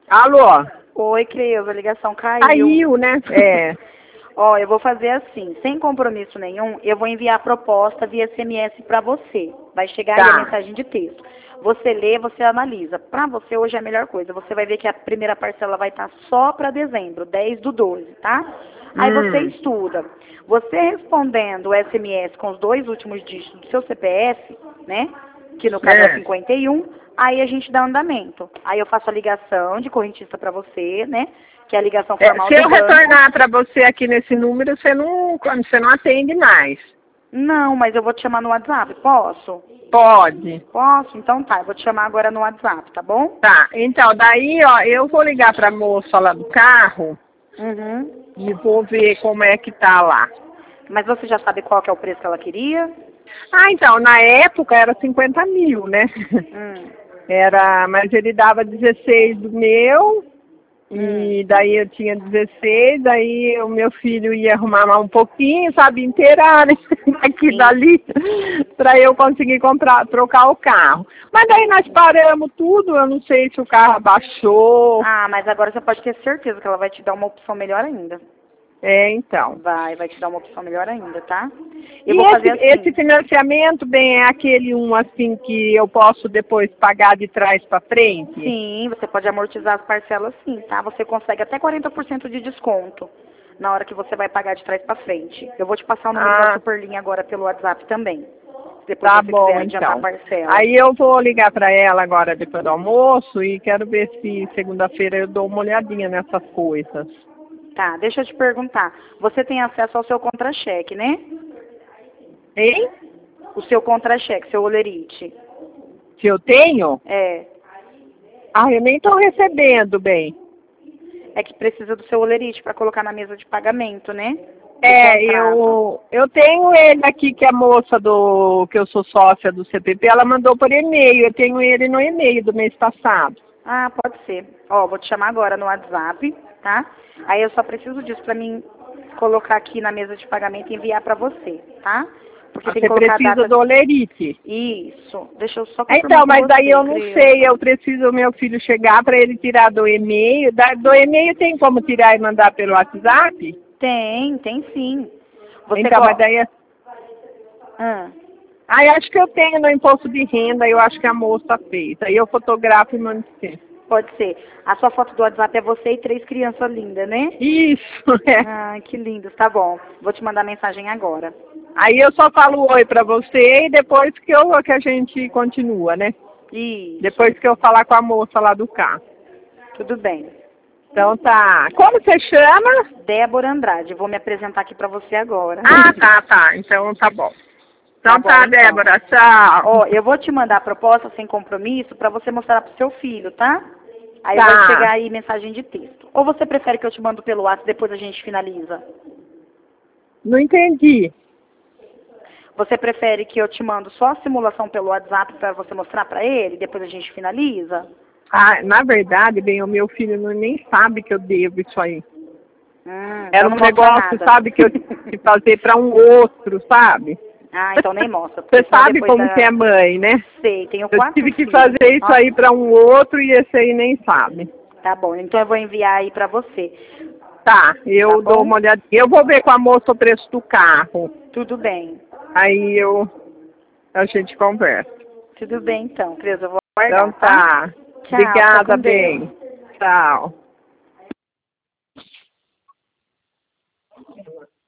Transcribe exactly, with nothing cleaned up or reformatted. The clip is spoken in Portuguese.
Alô? Oi, Creuza, a ligação caiu. Caiu, né? É. Ó, eu vou fazer assim, sem compromisso nenhum, eu vou enviar a proposta via S M S para você. Vai chegar Tá. aí a mensagem de texto. Você lê, você analisa. Para você hoje é a melhor coisa. Você vai ver que a primeira parcela vai estar só para dezembro, dez do doze, tá? Aí você Hum. estuda. Você respondendo o S M S com os dois últimos dígitos do seu C P F, né? Que no caso é o É. cinquenta e um, aí a gente dá andamento. Aí eu faço a ligação de correntista para você, né? Que é a ligação É, formal se do eu banco. retornar para você aqui nesse número, você não, você não atende mais. Não, mas eu vou te chamar no WhatsApp, posso? Pode. Posso? Então tá, eu vou te chamar agora no WhatsApp, tá bom? Tá, então, daí, ó, eu vou ligar para a moça lá do carro Uhum. e vou ver como é que tá lá. Mas você já sabe qual que é o preço que ela queria? Ah, então, na época era cinquenta mil, né? Hum. Era, mas ele dava dezesseis do meu, Hum. e daí eu tinha dezesseis, aí o meu filho ia arrumar mais um pouquinho, sabe, inteirar, né? Daqui e Sim. dali, para eu conseguir comprar, trocar o carro. Mas daí nós paramos tudo, eu não sei se o carro abaixou. Ah, mas agora você pode ter certeza que ela vai te dar uma opção melhor ainda. É, então. Vai, vai te dar uma opção melhor ainda, tá? Eu E vou esse, fazer assim. esse financiamento, bem, é aquele um assim que eu posso depois pagar de trás para frente? Sim, você pode amortizar as parcelas sim, tá? Você consegue até quarenta por cento de desconto na hora que você vai pagar de trás para frente. Eu vou te passar o número da Ah, Superlinha agora pelo WhatsApp também. Depois tá você quiser bom, adiantar a então. parcela. Aí eu vou ligar para ela agora depois do almoço e quero ver se segunda-feira eu dou uma olhadinha nessas coisas. Tá, deixa eu te perguntar. Você tem acesso ao seu contra-cheque, né? Hein? O seu contra-cheque, seu olerite. Se eu tenho? É. Ah, eu nem estou recebendo, bem. É que precisa do seu olerite para colocar na mesa de pagamento, né? Do É, contrato. eu, eu tenho ele aqui, que a moça do, que eu sou sócia do C P P, ela mandou por e-mail. Eu tenho ele no e-mail do mês passado. Ah, pode ser. Ó, vou te chamar agora no WhatsApp, tá? Aí eu só preciso disso pra mim colocar aqui na mesa de pagamento e enviar pra você, tá? Porque tem que Você colocar a precisa data. do olerite. Isso. Deixa eu só confirmar Então, com mas daí você, eu não sei, Creuza. eu preciso o meu filho chegar para ele tirar do e-mail. Da, do e-mail tem como tirar e mandar pelo WhatsApp? Tem, tem sim. Você Então, mas gosta. daí... Ah, Ah, eu acho que eu tenho no imposto de renda, eu acho que a moça fez. Aí eu fotografo e mando pra você. pode ser. A sua foto do WhatsApp é você e três crianças lindas, né? Isso, é. Ah, que lindos. Tá bom. Vou te mandar mensagem agora. Aí eu só falo oi pra você e depois que, eu, que a gente continua, né? Isso. Depois que eu falar com a moça lá do carro. Tudo bem. Então tá. Como você chama? Débora Andrade. Vou me apresentar aqui pra você agora. Ah, tá, tá. Então tá bom. Tá Então bom, tá, então. Débora. Tchau. Ó, eu vou te mandar a proposta sem compromisso para você mostrar pro seu filho, tá? Aí vai Tá. chegar aí mensagem de texto. Ou você prefere que eu te mando pelo WhatsApp e depois a gente finaliza? Não entendi. Você prefere que eu te mando só a simulação pelo WhatsApp para você mostrar para ele e depois a gente finaliza? Ah, na verdade, bem, o meu filho não, nem sabe que eu devo isso aí. Hum, Era então um não mostra negócio, nada. sabe, que eu tive que fazer para um outro, sabe? Ah, então nem mostra. Porque Você senão sabe depois como da... que é mãe, né? Sei, tenho Eu quatro tive que filhos. fazer isso Nossa, aí para um outro e esse aí nem sabe. tá bom. Então eu vou enviar aí para você. Tá, Tá eu dou bom? uma olhadinha. Eu vou ver com a moça o preço do carro. Tudo bem. Aí eu, a gente conversa. Tudo bem então, Cris. Eu vou aguardar, Então tá? tá. Tchau, fica Obrigada, com Deus. bem. Tchau.